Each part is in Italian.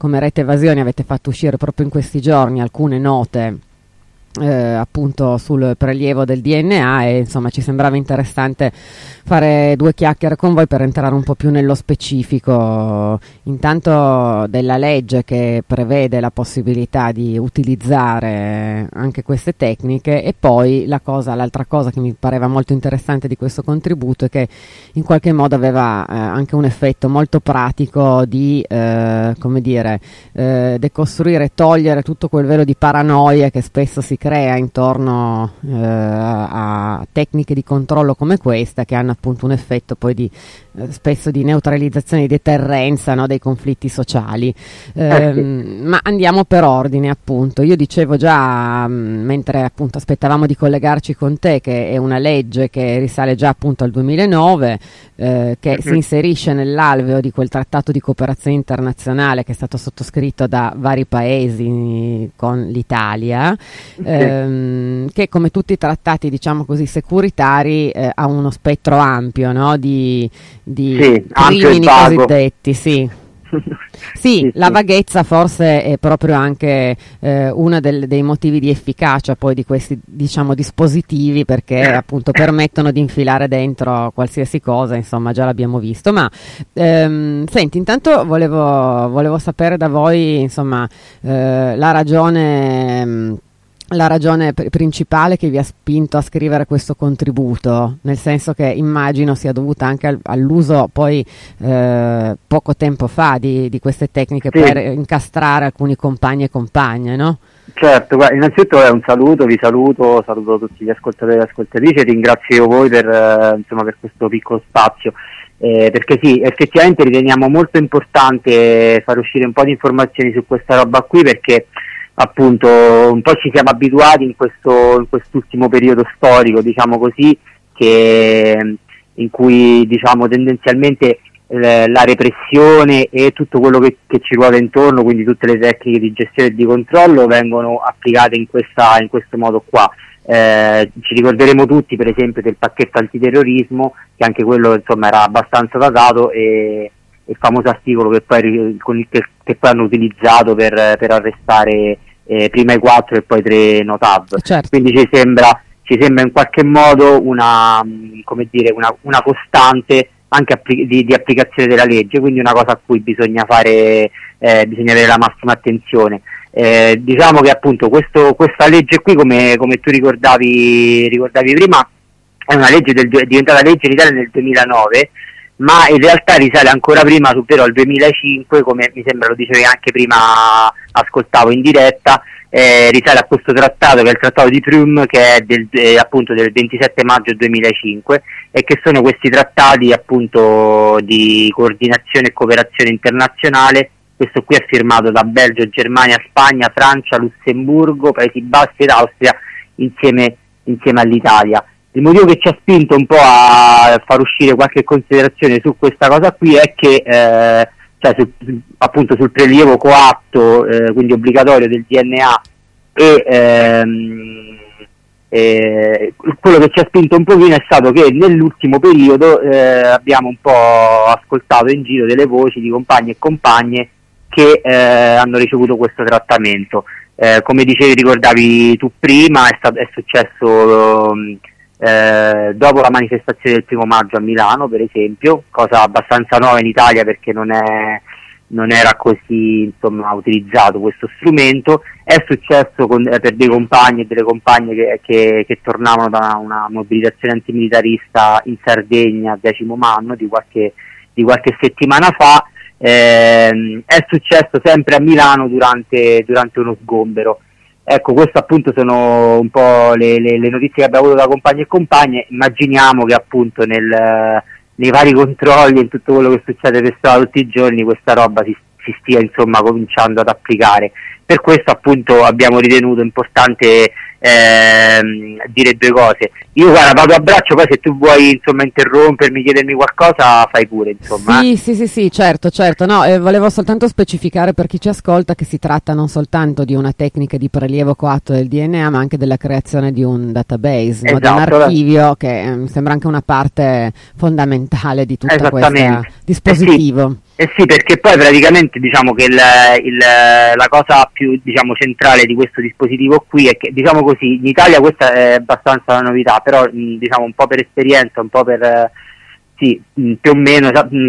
come Rete Evasioni avete fatto uscire proprio in questi giorni alcune note appunto sul prelievo del DNA, e insomma ci sembrava interessante fare due chiacchiere con voi per entrare un po' più nello specifico, intanto della legge che prevede la possibilità di utilizzare anche queste tecniche, e poi l'altra cosa che mi pareva molto interessante di questo contributo è che in qualche modo aveva anche un effetto molto pratico di decostruire e togliere tutto quel velo di paranoia che spesso si crea intorno a tecniche di controllo come questa, che hanno appunto un effetto poi di spesso di neutralizzazione, di deterrenza, no, dei conflitti sociali. Ma andiamo per ordine, appunto. Io dicevo già, mentre appunto aspettavamo di collegarci con te, che è una legge che risale già appunto al 2009, che si inserisce nell'alveo di quel trattato di cooperazione internazionale che è stato sottoscritto da vari paesi con l'Italia, che come tutti i trattati, diciamo così, securitari, ha uno spettro ampio, no, di crimini cosiddetti, sì. Sì, la vaghezza forse è proprio anche uno dei motivi di efficacia poi di questi, diciamo, dispositivi, perché appunto permettono di infilare dentro qualsiasi cosa, insomma già l'abbiamo visto. Ma senti, intanto volevo sapere da voi, insomma, la ragione principale che vi ha spinto a scrivere questo contributo, nel senso che immagino sia dovuta anche all'uso poi poco tempo fa di queste tecniche per incastrare alcuni compagni e compagne, no? Certo, guarda, innanzitutto un saluto, saluto tutti gli ascoltatori e le ascoltatrici, e ringrazio voi per questo piccolo spazio, perché sì, effettivamente riteniamo molto importante far uscire un po' di informazioni su questa roba qui, perché appunto un po' ci siamo abituati in quest'ultimo periodo storico, diciamo così, in cui diciamo tendenzialmente la repressione e tutto quello che ci ruota intorno, quindi tutte le tecniche di gestione e di controllo, vengono applicate in questo modo qua. Ci ricorderemo tutti per esempio del pacchetto antiterrorismo, che anche quello insomma era abbastanza datato, e il famoso articolo che poi hanno utilizzato per arrestare prima i 4 e poi 3 notav. Certo. Quindi ci sembra in qualche modo una costante anche di applicazione della legge, quindi una cosa a cui bisogna avere la massima attenzione. Diciamo che appunto questa legge qui, come tu ricordavi prima, è una legge è diventata legge in Italia nel 2009, ma in realtà risale ancora prima, ovvero al 2005, come mi sembra lo dicevi anche prima, ascoltavo in diretta. Risale a questo trattato, che è il trattato di Prüm, che è appunto del 27 maggio 2005, e che sono questi trattati appunto di coordinazione e cooperazione internazionale. Questo qui è firmato da Belgio, Germania, Spagna, Francia, Lussemburgo, Paesi Bassi ed Austria insieme all'Italia. Il motivo che ci ha spinto un po' a far uscire qualche considerazione su questa cosa qui è che appunto sul prelievo coatto, quindi obbligatorio, del DNA, e quello che ci ha spinto un pochino è stato che nell'ultimo periodo abbiamo un po' ascoltato in giro delle voci di compagni e compagne che hanno ricevuto questo trattamento. Come ricordavi tu prima, è successo dopo la manifestazione del 1° maggio a Milano, per esempio, cosa abbastanza nuova in Italia perché non era così utilizzato questo strumento. È successo per dei compagni e delle compagne che tornavano da una mobilitazione antimilitarista in Sardegna, 10° anno di qualche settimana fa. È successo sempre a Milano durante uno sgombero. Ecco, questo appunto sono un po' le notizie che abbiamo avuto da compagni e compagne. Immaginiamo che appunto nei vari controlli e in tutto quello che succede per strada tutti i giorni questa roba si stia cominciando ad applicare. Per questo appunto abbiamo ritenuto importante dire due cose. Io guarda, vado a braccio, poi se tu vuoi insomma interrompermi, chiedermi qualcosa, fai pure insomma. Sì, certo, no, volevo soltanto specificare per chi ci ascolta che si tratta non soltanto di una tecnica di prelievo coatto del DNA, ma anche della creazione di un database, no, di un archivio che mi sembra anche una parte fondamentale di tutto questo dispositivo. Sì, perché poi praticamente diciamo che la cosa più diciamo centrale di questo dispositivo qui è che, diciamo così, in Italia questa è abbastanza una novità, però diciamo un po' per esperienza, un po' per più o meno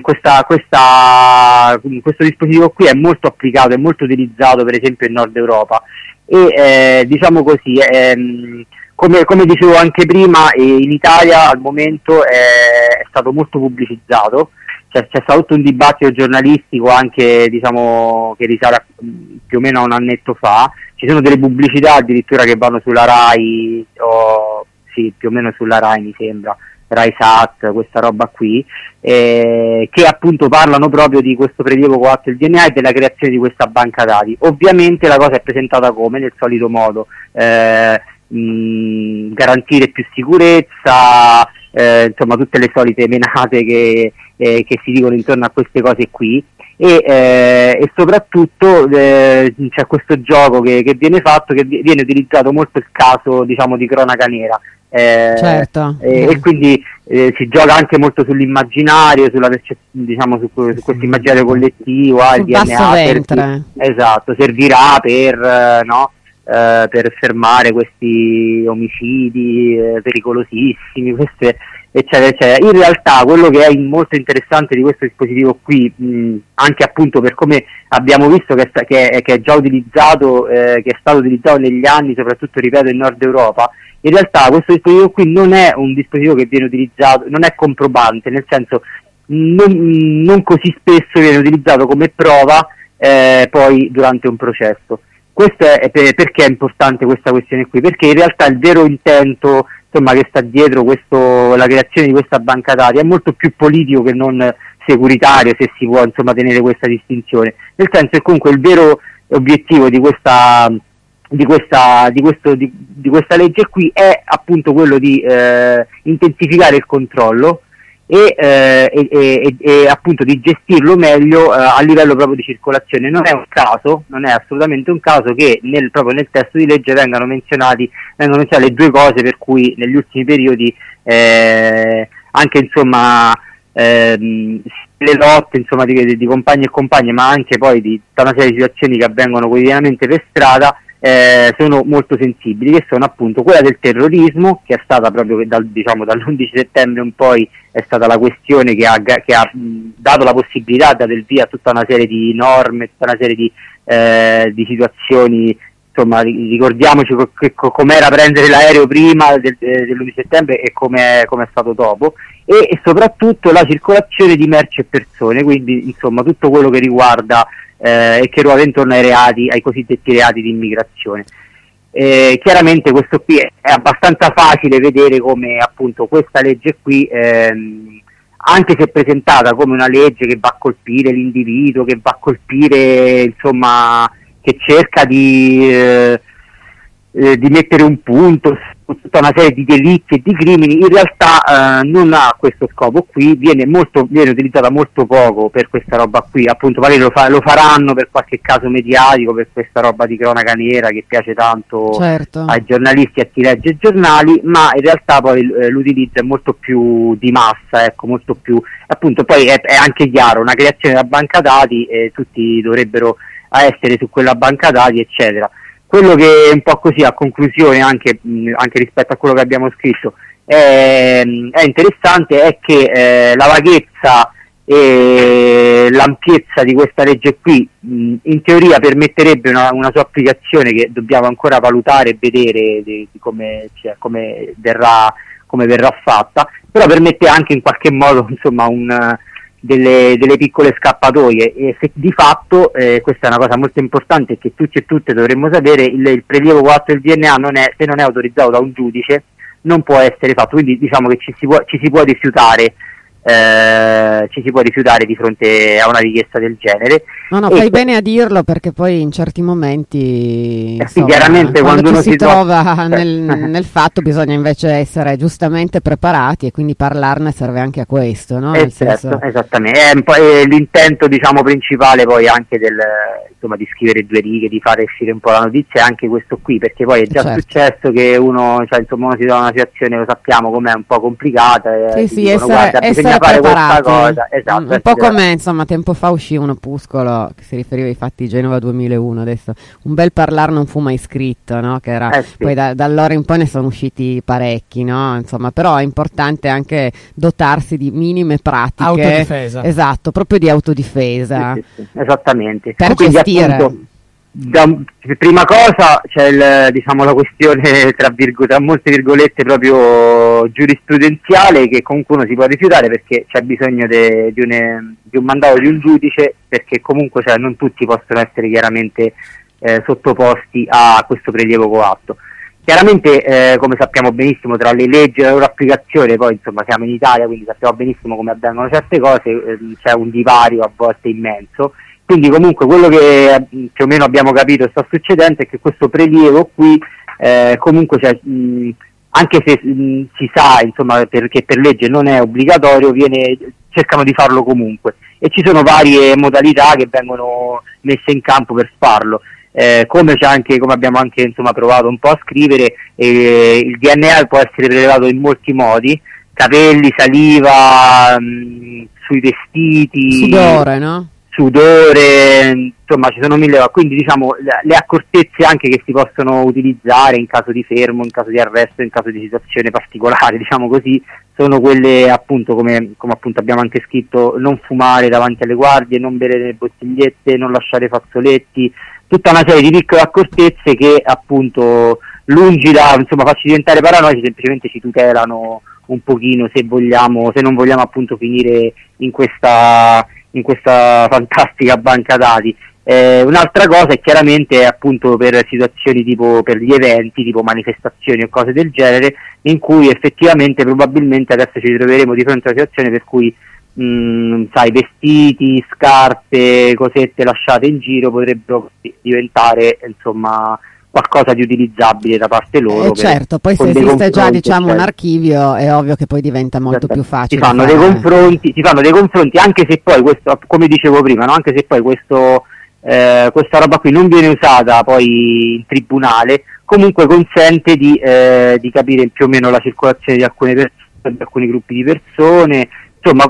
questo dispositivo qui è molto applicato, è molto utilizzato per esempio in Nord Europa e diciamo così, come dicevo anche prima, in Italia al momento è stato molto pubblicizzato. C'è stato tutto un dibattito giornalistico anche diciamo che risale più o meno a un annetto fa, ci sono delle pubblicità addirittura che vanno sulla Rai, più o meno sulla Rai mi sembra, Rai Sat, questa roba qui, che appunto parlano proprio di questo prelievo coatto del DNA e della creazione di questa banca dati. Ovviamente la cosa è presentata come nel solito modo, garantire più sicurezza, insomma tutte le solite menate che si dicono intorno a queste cose qui e soprattutto c'è questo gioco che viene fatto, che viene utilizzato molto il caso diciamo di cronaca nera, certo. E quindi si gioca anche molto sull'immaginario, diciamo su questo immaginario collettivo, il DNA esatto, servirà per fermare questi omicidi pericolosissimi, eccetera eccetera. In realtà quello che è molto interessante di questo dispositivo qui, anche appunto per come abbiamo visto che è già utilizzato, che è stato utilizzato negli anni, soprattutto ripeto in Nord Europa, in realtà questo dispositivo qui non è un dispositivo che viene utilizzato, non è comprobante, nel senso non così spesso viene utilizzato come prova poi durante un processo. Questo è perché è importante questa questione qui, perché in realtà il vero intento insomma che sta dietro la creazione di questa banca dati è molto più politico che non securitario, se si può insomma tenere questa distinzione, nel senso che comunque il vero obiettivo di questa legge qui è appunto quello di intensificare il controllo e appunto di gestirlo meglio a livello proprio di circolazione. Non è assolutamente un caso che proprio nel testo di legge vengono menzionate le due cose per cui negli ultimi periodi anche insomma le lotte insomma di compagni e compagne, ma anche poi di tutta una serie di situazioni che avvengono quotidianamente per strada, sono molto sensibili, che sono appunto quella del terrorismo, che è stata proprio dall'11 settembre in poi è stata la questione che ha dato la possibilità, dato il via a tutta una serie di norme, tutta una serie di situazioni. Insomma, ricordiamoci com'era prendere l'aereo prima dell'11 settembre e come è stato dopo, e soprattutto la circolazione di merci e persone, quindi insomma tutto quello che riguarda e che ruota intorno ai cosiddetti reati di immigrazione. Chiaramente questo qui è abbastanza facile vedere come appunto questa legge qui, anche se presentata come una legge che va a colpire l'individuo, che va a colpire insomma, che cerca di mettere un punto su tutta una serie di delitti e di crimini, in realtà non ha questo scopo qui, viene utilizzata molto poco per questa roba qui, appunto magari lo faranno per qualche caso mediatico, per questa roba di cronaca nera che piace tanto ai giornalisti e a chi legge i giornali, ma in realtà poi l'utilizzo è molto più di massa, ecco, molto più, appunto poi è anche chiaro, una creazione da banca dati, tutti dovrebbero essere su quella banca dati eccetera. Quello che un po' così a conclusione anche rispetto a quello che abbiamo scritto è interessante è che la vaghezza e l'ampiezza di questa legge qui in teoria permetterebbe una sua applicazione che dobbiamo ancora valutare e vedere di come verrà fatta, però permette anche in qualche modo insomma delle piccole scappatoie, e se di fatto questa è una cosa molto importante che tutti e tutte dovremmo sapere, il prelievo coatto del DNA se non è autorizzato da un giudice non può essere fatto, quindi diciamo che ci si può rifiutare ci si può rifiutare di fronte a una richiesta del genere. No, fai bene a dirlo, perché poi in certi momenti, sì, chiaramente quando ci si trova nel fatto, bisogna invece essere giustamente preparati, e quindi parlarne serve anche a questo, no? Nel senso... Esattamente, l'intento, diciamo, principale poi anche di scrivere 2 righe, di fare uscire un po' la notizia, è anche questo qui, perché poi è già successo che uno si trova in una situazione, lo sappiamo com'è, un po' complicata, essere fare preparati. questa cosa, esatto, un po' come, insomma, tempo fa uscì un opuscolo che si riferiva ai fatti Genova 2001, adesso un bel parlare non fu mai scritto, no? Che era, sì. Poi da allora in poi ne sono usciti parecchi, no? Insomma, però è importante anche dotarsi di minime pratiche, autodifesa, proprio di autodifesa, sì, esattamente, per quindi, gestire, appunto, prima cosa c'è la questione tra molte virgolette proprio giurisprudenziale, che comunque uno si può rifiutare perché c'è bisogno di un mandato di un giudice, perché comunque non tutti possono essere chiaramente sottoposti a questo prelievo coatto. Chiaramente, come sappiamo benissimo, tra le leggi e la loro applicazione, poi insomma siamo in Italia, quindi sappiamo benissimo come avvengono certe cose, c'è un divario a volte immenso. Quindi comunque quello che più o meno abbiamo capito sta succedendo è che questo prelievo qui comunque anche se si sa, insomma, perché per legge non è obbligatorio, cercano di farlo comunque, e ci sono varie modalità che vengono messe in campo per farlo. Come abbiamo anche, insomma, provato un po' a scrivere, il DNA può essere prelevato in molti modi: capelli, saliva, sui vestiti, sudore, insomma ci sono 1000, quindi diciamo le accortezze anche che si possono utilizzare in caso di fermo, in caso di arresto, in caso di situazione particolare, diciamo così, sono quelle appunto come appunto abbiamo anche scritto: non fumare davanti alle guardie, non bere nelle bottigliette, non lasciare fazzoletti, tutta una serie di piccole accortezze che appunto, lungi da farci diventare paranoici, semplicemente ci tutelano un pochino, se non vogliamo appunto finire in questa fantastica banca dati. Un'altra cosa è chiaramente appunto per situazioni tipo per gli eventi, tipo manifestazioni o cose del genere, in cui effettivamente probabilmente adesso ci troveremo di fronte a una situazione per cui vestiti, scarpe, cosette lasciate in giro potrebbero diventare, insomma, qualcosa di utilizzabile da parte loro. Certo, poi se esiste già, diciamo, un archivio, è ovvio che poi diventa molto più facile. Si fanno dei confronti, anche se poi questo, come dicevo prima, no? Anche se poi questa roba qui non viene usata poi in tribunale, comunque consente di capire più o meno la circolazione di alcune persone, di alcuni gruppi di persone, insomma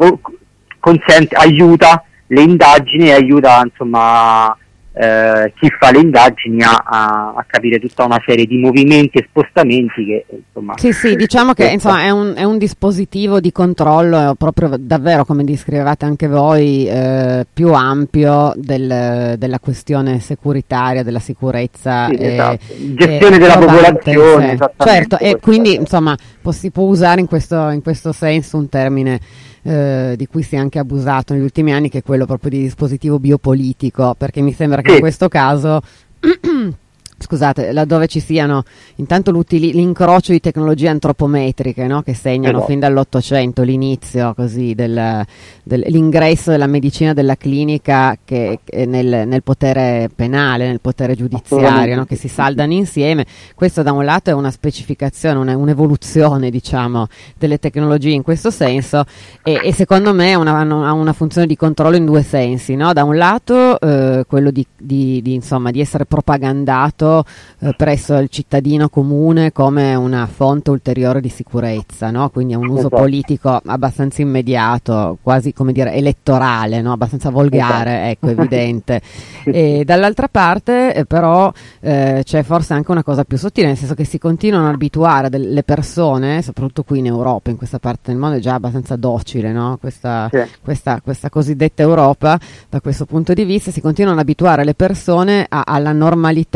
aiuta le indagini, aiuta, insomma, chi fa le indagini a capire tutta una serie di movimenti e spostamenti che, insomma... Sì, diciamo che insomma è un dispositivo di controllo proprio davvero, come descrivevate anche voi, più ampio della questione securitaria, della sicurezza, gestione della popolazione, certo, e quindi insomma si può usare in questo senso un termine di cui si è anche abusato negli ultimi anni, che è quello proprio di dispositivo biopolitico, perché mi sembra che in questo caso scusate, laddove ci siano intanto l'incrocio di tecnologie antropometriche, no? Che segnano fin dall'Ottocento l'inizio così l'ingresso della medicina della clinica che nel potere penale, nel potere giudiziario, no? Che si saldano insieme. Questo da un lato è una specificazione, un'evoluzione, diciamo, delle tecnologie in questo senso, e secondo me ha una funzione di controllo in due sensi, no? Da un lato quello di essere propagandato presso il cittadino comune come una fonte ulteriore di sicurezza, no? Quindi è un uso politico abbastanza immediato, quasi come dire elettorale, no? Abbastanza volgare, ecco, evidente. E dall'altra parte però c'è forse anche una cosa più sottile, nel senso che si continuano ad abituare le persone, soprattutto qui in Europa, in questa parte del mondo è già abbastanza docile, no? Questa cosiddetta Europa, da questo punto di vista, si continuano ad abituare le persone alla normalità di un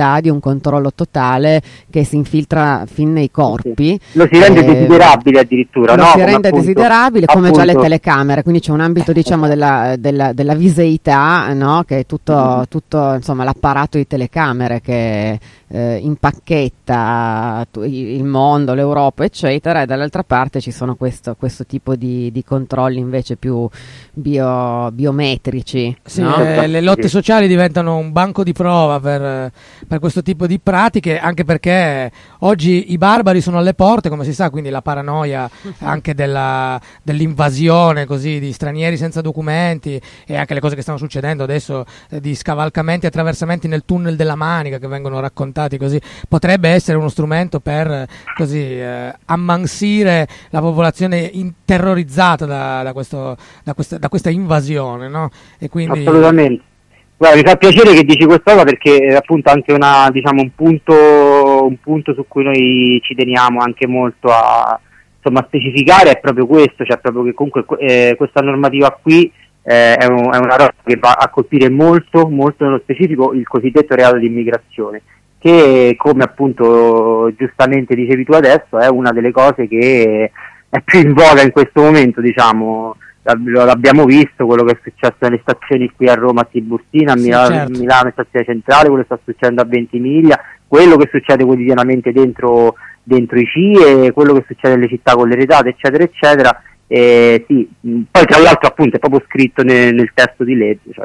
controllo totale che si infiltra fin nei corpi. Lo si rende desiderabile addirittura, lo no? si rende appunto, desiderabile come già le telecamere, quindi c'è un ambito diciamo della viseità, no? Che è tutto insomma l'apparato di telecamere che impacchetta il mondo, l'Europa eccetera, e dall'altra parte ci sono questo tipo di controlli invece più biometrici. Sì, no? Le lotte sociali diventano un banco di prova per questo tipo di pratiche, anche perché oggi i barbari sono alle porte, come si sa, quindi la paranoia anche dell'invasione così di stranieri senza documenti, e anche le cose che stanno succedendo adesso di scavalcamenti e attraversamenti nel tunnel della Manica che vengono raccontati così, potrebbe essere uno strumento per così ammansire la popolazione terrorizzata da questa invasione, no? E quindi assolutamente. Guarda, mi fa piacere che dici questa cosa, perché è appunto anche un punto su cui noi ci teniamo anche molto a specificare, è proprio questo, cioè proprio che comunque questa normativa qui è una roba che va a colpire molto nello specifico il cosiddetto reato di immigrazione, che, come appunto giustamente dicevi tu adesso, è una delle cose che è più in voga in questo momento, diciamo. L'abbiamo visto, quello che è successo nelle stazioni qui a Roma, a Tiburtina, a Milano, stazione centrale, quello che sta succedendo a Ventimiglia, quello che succede quotidianamente dentro i CIE, quello che succede nelle città con le redate, eccetera eccetera. Sì, poi tra l'altro appunto è proprio scritto nel testo di legge, cioè